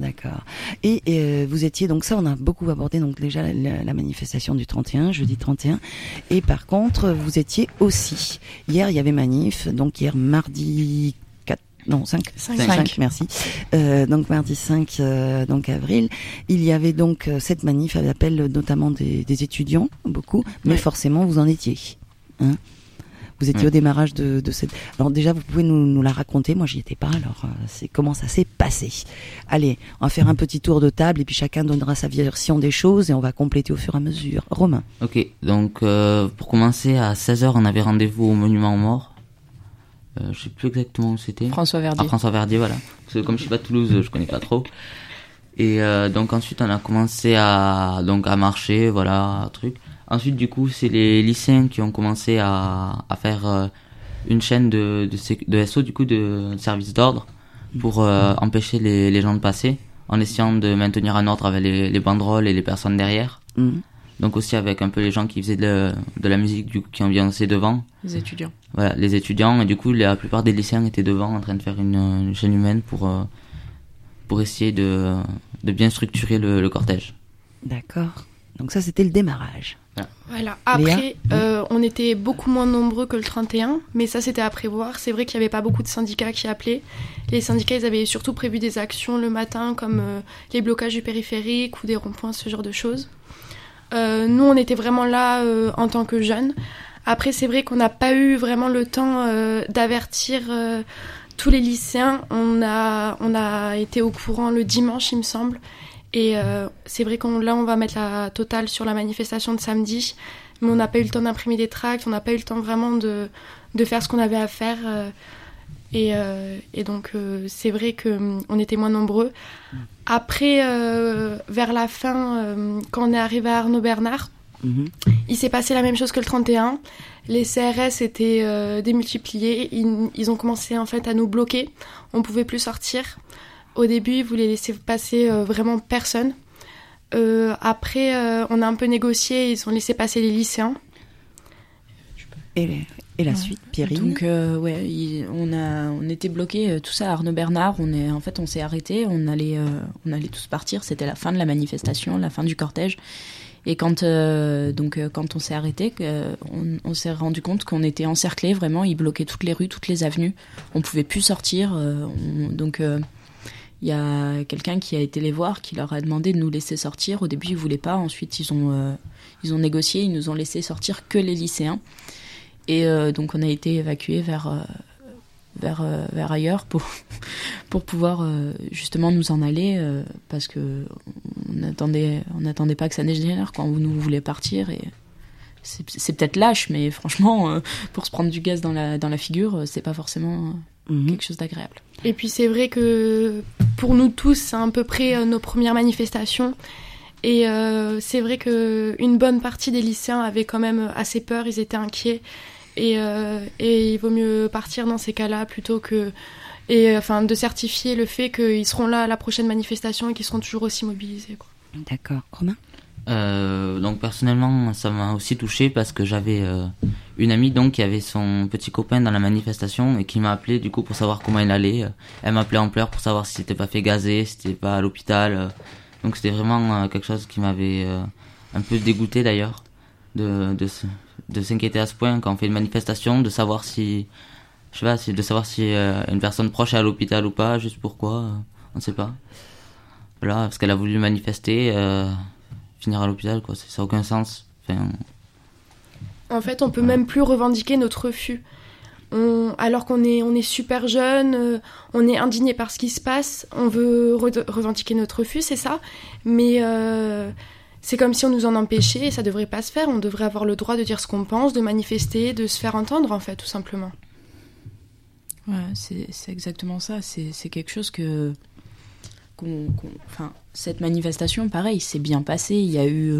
Et vous étiez, donc ça on a beaucoup abordé, donc déjà la manifestation du 31, jeudi 31, et par contre vous étiez aussi, hier il y avait manif, donc hier mardi 5, merci. Donc mardi 5 donc avril, il y avait donc cette manif à l'appel notamment des étudiants, beaucoup, mais forcément vous en étiez. Hein, vous étiez au démarrage de cette... Alors déjà vous pouvez nous la raconter, moi j'y étais pas, alors comment ça s'est passé. Allez, on va faire un petit tour de table et puis chacun donnera sa version des choses et on va compléter au fur et à mesure. Romain. Ok, donc pour commencer à 16h on avait rendez-vous au Monument aux Morts. Je sais plus exactement où c'était. François Verdier. François Verdier, voilà. Parce que comme je suis pas de Toulouse, je connais pas trop. Et donc ensuite on a commencé à marcher, voilà, truc. Ensuite du coup c'est les lycéens qui ont commencé à faire une chaîne de SO du coup de service d'ordre pour empêcher les gens de passer en essayant de maintenir un ordre avec les banderoles et les personnes derrière. Donc aussi avec un peu les gens qui faisaient de la musique du coup, qui ambiançaient devant. Les étudiants. Voilà, les étudiants. Et du coup, la plupart des lycéens étaient devant en train de faire une chaîne humaine pour essayer de bien structurer le cortège. D'accord. Donc ça, c'était le démarrage. Voilà. Après, on était beaucoup moins nombreux que le 31, mais ça, c'était à prévoir. C'est vrai qu'il n'y avait pas beaucoup de syndicats qui appelaient. Les syndicats, ils avaient surtout prévu des actions le matin, comme les blocages du périphérique ou des ronds-points, ce genre de choses. Nous, on était vraiment là en tant que jeunes. Après, c'est vrai qu'on n'a pas eu vraiment le temps d'avertir tous les lycéens. On a été au courant le dimanche, il me semble. Et c'est vrai qu'on va mettre la totale sur la manifestation de samedi. Mais on n'a pas eu le temps d'imprimer des tracts. On n'a pas eu le temps vraiment de faire ce qu'on avait à faire. Et donc, c'est vrai qu'on était moins nombreux. Après, vers la fin, quand on est arrivé à Arnaud Bernard, il s'est passé la même chose que le 31. Les CRS étaient démultipliés. Ils ont commencé en fait à nous bloquer. On pouvait plus sortir. Au début, ils voulaient laisser passer vraiment personne. Après, on a un peu négocié. Ils ont laissé passer les lycéens. Et la suite, Pierrine. Donc on était bloqués, tout ça à Arnaud Bernard. On s'est arrêtés. On allait tous partir. C'était la fin de la manifestation, la fin du cortège. Et quand on s'est arrêté, on s'est rendu compte qu'on était encerclés, vraiment, ils bloquaient toutes les rues, toutes les avenues. On pouvait plus sortir. Il y a quelqu'un qui a été les voir, qui leur a demandé de nous laisser sortir. Au début, ils voulaient pas. Ensuite, ils ont négocié. Ils nous ont laissé sortir que les lycéens. Et donc, on a été évacués vers ailleurs pour pouvoir justement nous en aller parce que on n'attendait pas que ça dégénère quand nous voulait partir. Et c'est peut-être lâche, mais franchement, pour se prendre du gaz dans la figure, c'est pas forcément quelque chose d'agréable. Et puis c'est vrai que pour nous tous, c'est à peu près nos premières manifestations. Et c'est vrai qu'une bonne partie des lycéens avaient quand même assez peur, ils étaient inquiets. Et il vaut mieux partir dans ces cas-là plutôt que... de certifier le fait qu'ils seront là à la prochaine manifestation et qu'ils seront toujours aussi mobilisés, quoi. D'accord. Romain ? Donc personnellement, ça m'a aussi touché parce que j'avais une amie donc qui avait son petit copain dans la manifestation et qui m'a appelé du coup pour savoir comment il allait. Elle m'appelait en pleurs pour savoir si c'était pas fait gazer, si c'était pas à l'hôpital. Donc c'était vraiment quelque chose qui m'avait un peu dégoûté d'ailleurs de s'inquiéter à ce point quand on fait une manifestation, de savoir si une personne proche est à l'hôpital ou pas, juste pourquoi, on ne sait pas. Voilà, parce qu'elle a voulu manifester, finir à l'hôpital, quoi, ça n'a aucun sens. En fait, on peut même plus revendiquer notre refus. alors qu'on est super jeune, on est indigné par ce qui se passe, on veut revendiquer notre refus, c'est ça, mais c'est comme si on nous en empêchait et ça devrait pas se faire. On devrait avoir le droit de dire ce qu'on pense, de manifester, de se faire entendre, en fait, tout simplement. Ouais, c'est exactement ça. C'est quelque chose enfin, cette manifestation, pareil, c'est bien passé. Il y a eu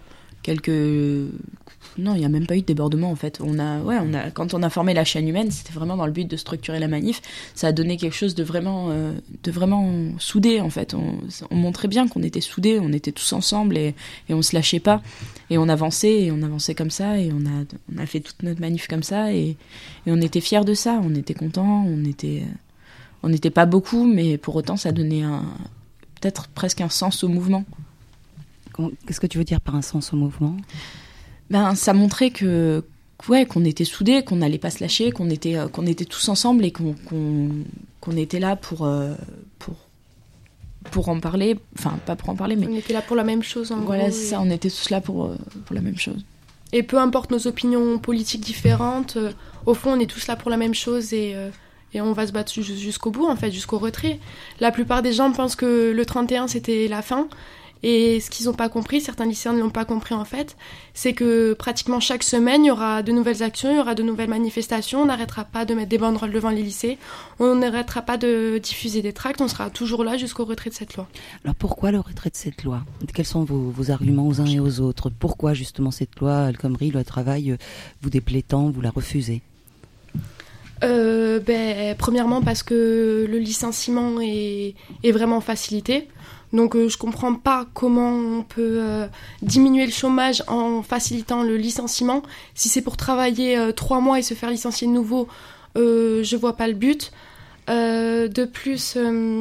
non, il n'y a même pas eu de débordement, en fait. Quand on a formé la chaîne humaine, c'était vraiment dans le but de structurer la manif. Ça a donné quelque chose de vraiment soudé, en fait. On montrait bien qu'on était soudés, on était tous ensemble et on se lâchait pas. Et on avançait comme ça et on a fait toute notre manif comme ça et on était fiers de ça. On était contents, on n'était pas beaucoup, mais pour autant, ça donnait peut-être presque un sens au mouvement. Qu'est-ce que tu veux dire par un sens au mouvement ? Ça montrait qu'on était soudés, qu'on n'allait pas se lâcher, qu'on était tous ensemble et qu'on était là pour en parler. Enfin, pas pour en parler, mais... On était là pour la même chose, en gros. Voilà, c'est ça, on était tous là pour la même chose. Et peu importe nos opinions politiques différentes, au fond, on est tous là pour la même chose et on va se battre jusqu'au bout, en fait, jusqu'au retrait. La plupart des gens pensent que le 31, c'était la fin. Et ce qu'ils n'ont pas compris, certains lycéens ne l'ont pas compris en fait, c'est que pratiquement chaque semaine, il y aura de nouvelles actions, il y aura de nouvelles manifestations, on n'arrêtera pas de mettre des banderoles devant les lycées, on n'arrêtera pas de diffuser des tracts, on sera toujours là jusqu'au retrait de cette loi. Alors pourquoi le retrait de cette loi ? Quels sont vos arguments aux uns et aux autres ? Pourquoi justement cette loi El Khomri, loi travail, vous déplaît tant, vous la refusez ? Premièrement parce que le licenciement est vraiment facilité. Donc je comprends pas comment on peut diminuer le chômage en facilitant le licenciement. Si c'est pour travailler 3 mois et se faire licencier de nouveau, je vois pas le but. De plus,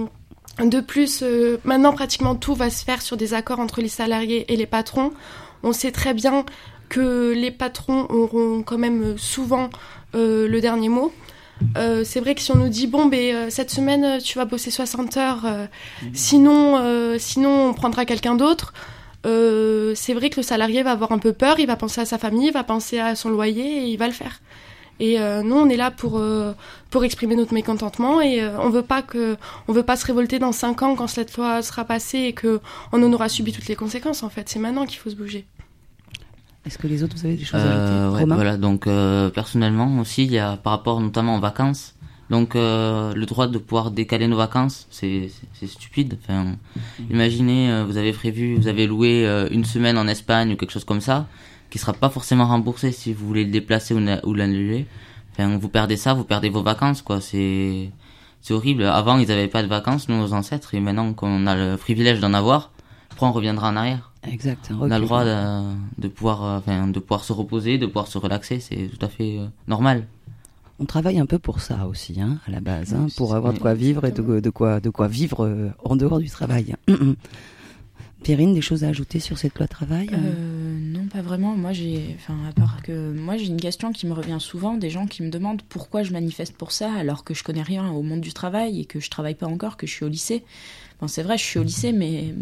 maintenant pratiquement tout va se faire sur des accords entre les salariés et les patrons. On sait très bien que les patrons auront quand même souvent le dernier mot. C'est vrai que si on nous dit cette semaine tu vas bosser 60 heures, sinon on prendra quelqu'un d'autre, c'est vrai que le salarié va avoir un peu peur, il va penser à sa famille, il va penser à son loyer et il va le faire. Et nous on est là pour exprimer notre mécontentement et on veut pas se révolter dans 5 ans quand cette loi sera passée et que on en aura subi toutes les conséquences en fait. C'est maintenant qu'il faut se bouger. Est-ce que les autres, vous avez des choses à ajouter ? Ouais, voilà, donc personnellement aussi, il y a par rapport notamment aux vacances, donc le droit de pouvoir décaler nos vacances, c'est stupide. Enfin, imaginez, vous avez loué une semaine en Espagne ou quelque chose comme ça, qui sera pas forcément remboursé si vous voulez le déplacer ou l'annuler. Enfin, vous perdez vos vacances, quoi. C'est horrible. Avant, ils avaient pas de vacances, nos ancêtres, et maintenant qu'on a le privilège d'en avoir, après on reviendra en arrière. Exact. On a le droit de pouvoir se reposer, de pouvoir se relaxer, c'est tout à fait normal. On travaille un peu pour ça aussi, à la base, pour avoir de quoi vivre et de quoi vivre en dehors du travail. Pierrine, des choses à ajouter sur cette loi travail ? Non, pas vraiment. Moi, j'ai une question qui me revient souvent, des gens qui me demandent pourquoi je manifeste pour ça alors que je connais rien au monde du travail et que je travaille pas encore, que je suis au lycée. Bon, c'est vrai, je suis au lycée, mais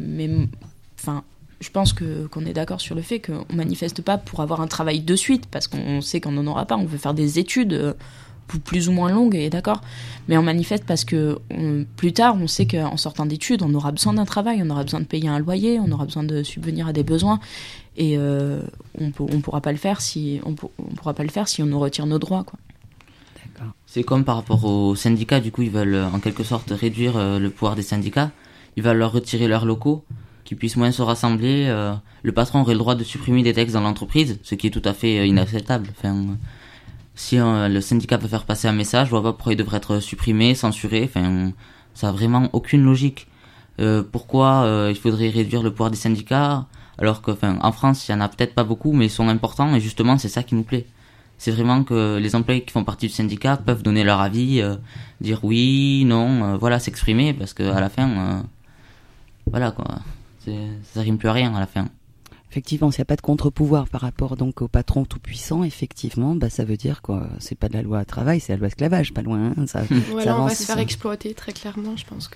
je pense qu'on est d'accord sur le fait qu'on manifeste pas pour avoir un travail de suite, parce qu'on sait qu'on n'en aura pas. On veut faire des études plus ou moins longues, et d'accord. Mais on manifeste parce que plus tard, on sait qu'en sortant d'études, on aura besoin d'un travail, on aura besoin de payer un loyer, on aura besoin de subvenir à des besoins. Et on pourra pas le faire si on nous retire nos droits, quoi. D'accord. C'est comme par rapport aux syndicats, du coup, ils veulent en quelque sorte réduire le pouvoir des syndicats. Ils veulent leur retirer leurs locaux, qu'ils puissent moins se rassembler. Le patron aurait le droit de supprimer des textes dans l'entreprise, ce qui est tout à fait inacceptable. Enfin, si le syndicat veut faire passer un message, je vois pas pourquoi il devrait être supprimé, censuré. Enfin, ça a vraiment aucune logique. Pourquoi il faudrait réduire le pouvoir des syndicats alors que, en France, il y en a peut-être pas beaucoup, mais ils sont importants et justement, c'est ça qui nous plaît. C'est vraiment que les employés qui font partie du syndicat peuvent donner leur avis, dire oui, non, s'exprimer, parce que à la fin, voilà quoi. Ça rime plus à rien à la fin. Effectivement, s'il n'y a pas de contre-pouvoir par rapport donc au patron tout-puissant, effectivement, ça veut dire que c'est pas de la loi travail, c'est la loi esclavage, pas loin. Ça on va avance, se faire exploiter très clairement, je pense que...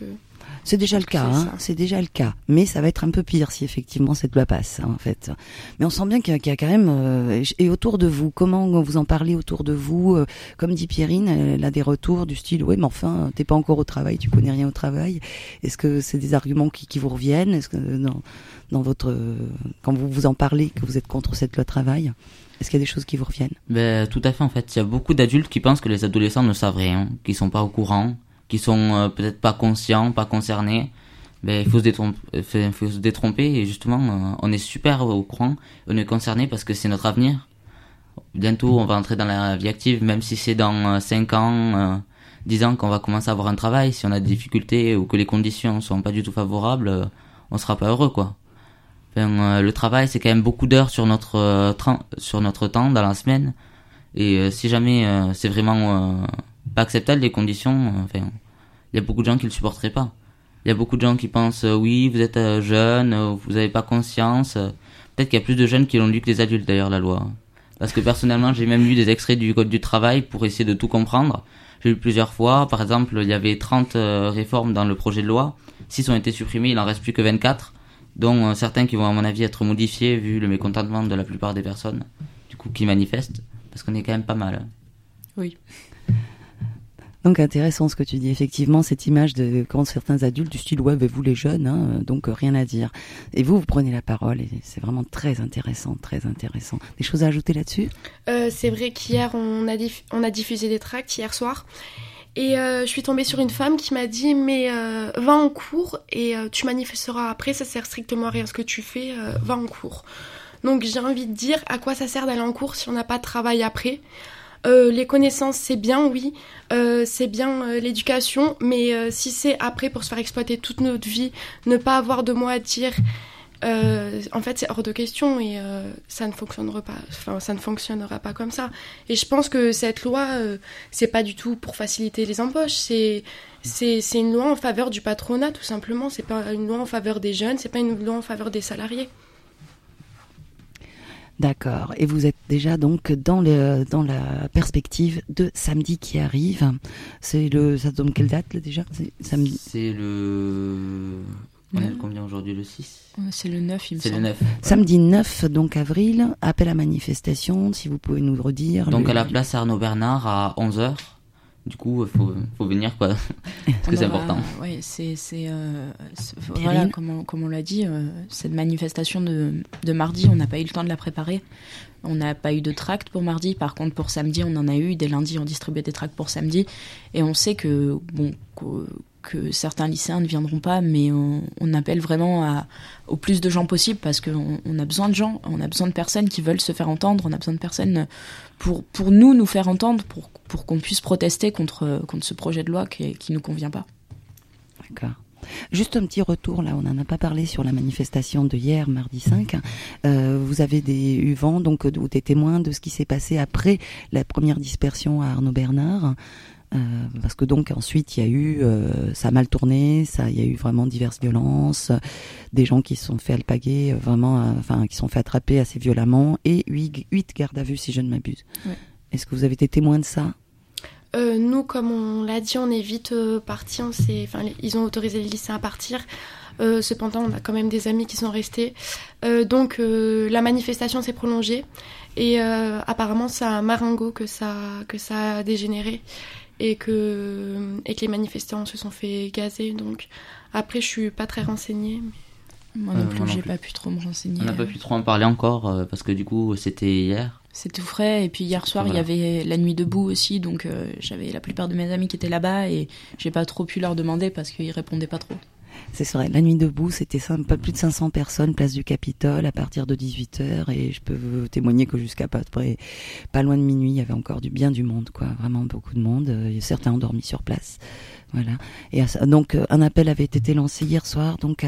C'est déjà le cas, hein. C'est déjà le cas. Mais ça va être un peu pire si effectivement cette loi passe, hein, en fait. Mais on sent bien qu'il y a quand même... et autour de vous, comment vous en parlez autour de vous comme dit Pierrine, elle a des retours du style « Ouais, mais enfin, t'es pas encore au travail, tu connais rien au travail. » Est-ce que c'est des arguments qui vous reviennent? Est-ce que dans votre... quand vous en parlez, que vous êtes contre cette loi travail, est-ce qu'il y a des choses qui vous reviennent? Tout à fait, en fait. Il y a beaucoup d'adultes qui pensent que les adolescents ne savent rien, qui sont pas au courant, qui sont peut-être pas conscients, pas concernés. Il faut se détromper et justement, on est super au courant, on est concerné parce que c'est notre avenir. Bientôt, on va entrer dans la vie active, même si c'est dans 5 ans, 10 ans qu'on va commencer à avoir un travail. Si on a des difficultés ou que les conditions sont pas du tout favorables, on sera pas heureux, quoi. Le travail, c'est quand même beaucoup d'heures sur notre temps dans la semaine. Et si jamais c'est vraiment pas acceptable les conditions, il y a beaucoup de gens qui le supporteraient pas. Il y a beaucoup de gens qui pensent oui, vous êtes jeune, vous avez pas conscience. Peut-être qu'il y a plus de jeunes qui l'ont lu que des adultes d'ailleurs, la loi. Parce que personnellement, j'ai même lu des extraits du code du travail pour essayer de tout comprendre. J'ai lu plusieurs fois. Par exemple, il y avait 30 réformes dans le projet de loi. 6 ont été supprimées, il en reste plus que 24. Dont certains qui vont à mon avis être modifiés vu le mécontentement de la plupart des personnes du coup qui manifestent, parce qu'on est quand même pas mal. Oui. Donc intéressant ce que tu dis, effectivement, cette image de quand certains adultes du style ouais, vous les jeunes, hein, donc rien à dire. Et vous prenez la parole et c'est vraiment très intéressant, très intéressant. Des choses à ajouter là-dessus? C'est vrai qu'hier on a diffusé des tracts hier soir. Et je suis tombée sur une femme qui m'a dit mais va en cours et tu manifesteras après, ça sert strictement à rien ce que tu fais, va en cours. Donc j'ai envie de dire à quoi ça sert d'aller en cours si on n'a pas de travail après. Les connaissances c'est bien, oui, c'est bien l'éducation, mais si c'est après pour se faire exploiter toute notre vie, ne pas avoir de mots à dire, en fait c'est hors de question et ça ne fonctionnera pas comme ça. Et je pense que cette loi c'est pas du tout pour faciliter les embauches, c'est une loi en faveur du patronat tout simplement, c'est pas une loi en faveur des jeunes, c'est pas une loi en faveur des salariés. D'accord. Et vous êtes déjà donc dans la perspective de samedi qui arrive. Ça tombe quelle date là, déjà? Samedi. C'est le... On est combien aujourd'hui, le 6? C'est le 9, il me semble. C'est le 9. Samedi 9, donc avril, appel à manifestation, si vous pouvez nous le redire. Donc à la place Arnaud Bernard à 11h. Du coup, faut venir, quoi. Parce que c'est important. Oui, voilà, comme on l'a dit, cette manifestation de mardi, on n'a pas eu le temps de la préparer. On n'a pas eu de tract pour mardi. Par contre, pour samedi, on en a eu. Dès lundi, on distribuait des tracts pour samedi. Et on sait que certains lycéens ne viendront pas, mais on appelle vraiment au plus de gens possible parce qu'on a besoin de gens, on a besoin de personnes qui veulent se faire entendre, on a besoin de personnes pour nous faire entendre, pour qu'on puisse protester contre ce projet de loi qui nous convient pas. D'accord. Juste un petit retour, là, on n'en a pas parlé sur la manifestation de hier, mardi 5. Vous avez eu vent, donc, ou des témoins de ce qui s'est passé après la première dispersion à Arnaud Bernard. Parce que donc ensuite il y a eu ça a mal tourné, il y a eu vraiment diverses violences, des gens qui se sont fait alpaguer qui se sont fait attraper assez violemment et 8 gardes à vue si je ne m'abuse. Ouais. Est-ce que vous avez été témoin de ça? Nous, comme on l'a dit, on est vite partis. Ils ont autorisé les lycéens à partir. Cependant, on a quand même des amis qui sont restés. Donc la manifestation s'est prolongée et apparemment c'est à Marengo que ça a dégénéré. Et que les manifestants se sont fait gazer. Donc après, je suis pas très renseignée. Mais... Moi non plus, j'ai pas pu trop me renseigner. On n'a pas pu trop en parler encore parce que du coup, c'était hier. C'était tout frais. Et puis hier soir, il y avait la nuit debout aussi. Donc j'avais la plupart de mes amis qui étaient là-bas et j'ai pas trop pu leur demander parce qu'ils répondaient pas trop. C'est vrai, la nuit debout, c'était pas plus de 500 personnes, place du Capitole, à partir de 18h, et je peux témoigner que jusqu'à pas loin de minuit, il y avait encore du monde, quoi, vraiment beaucoup de monde, certains ont dormi sur place, voilà. Et donc, un appel avait été lancé hier soir, donc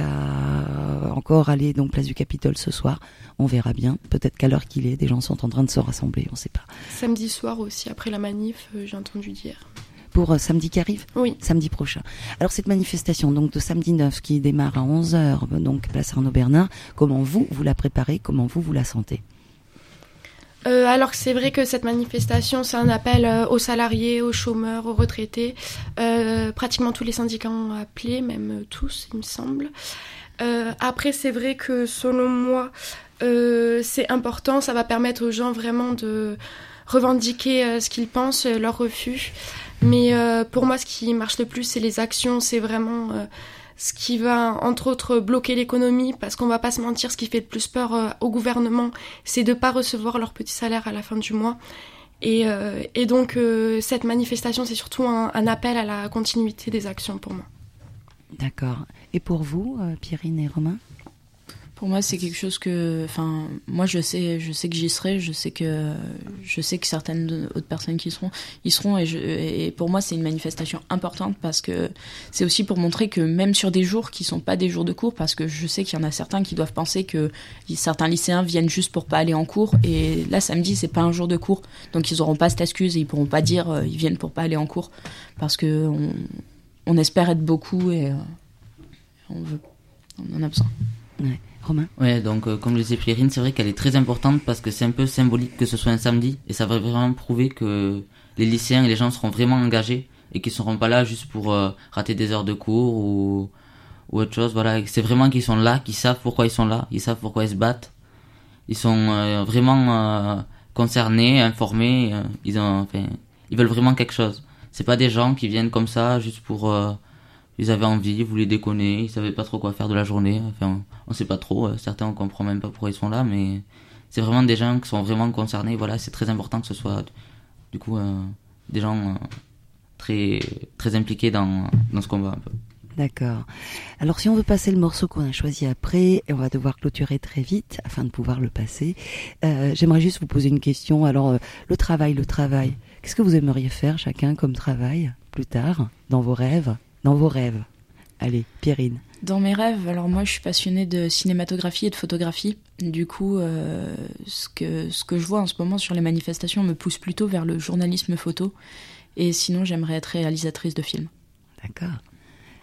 à encore aller, donc, place du Capitole ce soir, on verra bien, peut-être qu'à l'heure qu'il est, des gens sont en train de se rassembler, on sait pas. Samedi soir aussi, après la manif, j'ai entendu dire. Pour samedi qui arrive? Oui. Samedi prochain. Alors cette manifestation donc de samedi 9 qui démarre à 11h, donc place Arnaud Bernard, comment vous la préparez, comment vous la sentez? Alors que c'est vrai que cette manifestation, c'est un appel aux salariés, aux chômeurs, aux retraités. Pratiquement tous les syndicats ont appelé, même tous, il me semble. Après, c'est vrai que selon moi, c'est important. Ça va permettre aux gens vraiment de revendiquer ce qu'ils pensent, leur refus. Mais pour moi, ce qui marche le plus, c'est les actions. C'est vraiment ce qui va, entre autres, bloquer l'économie. Parce qu'on va pas se mentir, ce qui fait le plus peur au gouvernement, c'est de pas recevoir leur petit salaire à la fin du mois. Et donc, cette manifestation, c'est surtout un appel à la continuité des actions pour moi. D'accord. Et pour vous, Pierrine et Romain ? Pour moi, c'est quelque chose que, moi je sais que j'y serai, je sais que certaines autres personnes y seront, et pour moi c'est une manifestation importante parce que c'est aussi pour montrer que même sur des jours qui sont pas des jours de cours, parce que je sais qu'il y en a certains qui doivent penser que certains lycéens viennent juste pour pas aller en cours, et là samedi c'est pas un jour de cours, donc ils auront pas cette excuse et ils pourront pas dire ils viennent pour pas aller en cours, parce que on espère être beaucoup et on en a besoin. Ouais. Romain ? Ouais, donc comme le disait Pierrine, c'est vrai qu'elle est très importante parce que c'est un peu symbolique que ce soit un samedi et ça va vraiment prouver que les lycéens et les gens seront vraiment engagés et qu'ils seront pas là juste pour rater des heures de cours ou autre chose. Voilà, c'est vraiment qu'ils sont là, qu'ils savent pourquoi ils sont là, ils savent pourquoi ils se battent. Ils sont vraiment concernés, informés. Ils veulent vraiment quelque chose. C'est pas des gens qui viennent comme ça juste pour ils avaient envie, ils voulaient déconner, ils savaient pas trop quoi faire de la journée. Enfin, on sait pas trop. Certains on comprend même pas pourquoi ils sont là, mais c'est vraiment des gens qui sont vraiment concernés. Voilà, c'est très important que ce soit du coup des gens très très impliqués dans ce combat un peu. D'accord. Alors si on veut passer le morceau qu'on a choisi après, et on va devoir clôturer très vite afin de pouvoir le passer, j'aimerais juste vous poser une question. Alors le travail, qu'est-ce que vous aimeriez faire chacun comme travail plus tard dans vos rêves? Allez, Pierrine. Dans mes rêves, alors moi je suis passionnée de cinématographie et de photographie. Du coup, ce que je vois en ce moment sur les manifestations me pousse plutôt vers le journalisme photo. Et sinon, j'aimerais être réalisatrice de films. D'accord. Léa ?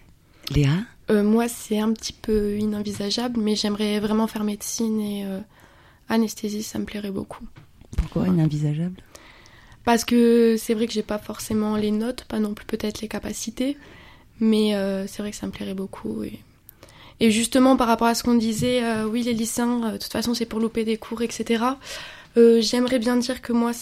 Moi, c'est un petit peu inenvisageable, mais j'aimerais vraiment faire médecine et anesthésie, ça me plairait beaucoup. Pourquoi inenvisageable ? Parce que c'est vrai que j'ai pas forcément les notes, pas non plus peut-être les capacités, mais c'est vrai que ça me plairait beaucoup. Et justement, par rapport à ce qu'on disait, oui, les lycéens, de toute façon, c'est pour louper des cours, etc. J'aimerais bien dire que moi,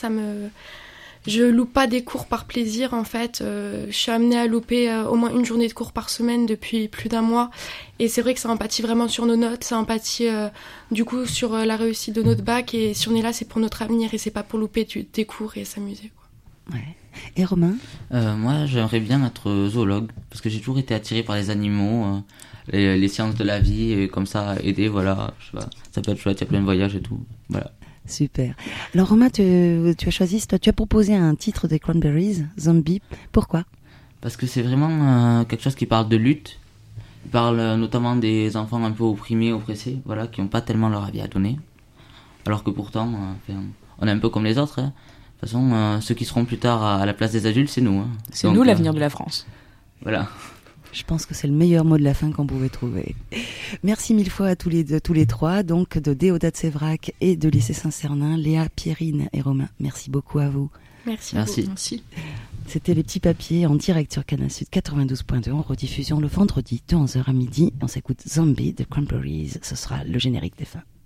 je loupe pas des cours par plaisir, en fait. Je suis amenée à louper au moins une journée de cours par semaine depuis plus d'1 mois. Et c'est vrai que ça empathie vraiment sur nos notes, ça empathie du coup sur la réussite de notre bac. Et si on est là, c'est pour notre avenir et c'est pas pour louper des cours et s'amuser, quoi. Ouais. Et Romain ? Moi, j'aimerais bien être zoologue parce que j'ai toujours été attiré par les animaux, les sciences de la vie, et comme ça, aider, voilà. Je sais pas, ça peut être chouette, il y a plein de voyages et tout. Voilà. Super. Alors Romain, tu as proposé un titre des Cranberries, Zombie. Pourquoi ? Parce que c'est vraiment quelque chose qui parle de lutte. Il parle notamment des enfants un peu opprimés, oppressés, voilà, qui n'ont pas tellement leur avis à donner. Alors que pourtant, on est un peu comme les autres. Hein. De toute façon, ceux qui seront plus tard à la place des adultes, c'est nous. Hein. C'est donc, nous l'avenir de la France. Voilà. Je pense que c'est le meilleur mot de la fin qu'on pouvait trouver. Merci mille fois à tous les trois, donc de Déodat de Sévrac et de lycée Saint-Cernin, Léa, Pierrine et Romain. Merci beaucoup à vous. Merci. Merci. C'était les petits papiers en direct sur Canal Sud 92.2 en rediffusion le vendredi de 11h à midi. On s'écoute Zombie de Cranberries. Ce sera le générique des fins.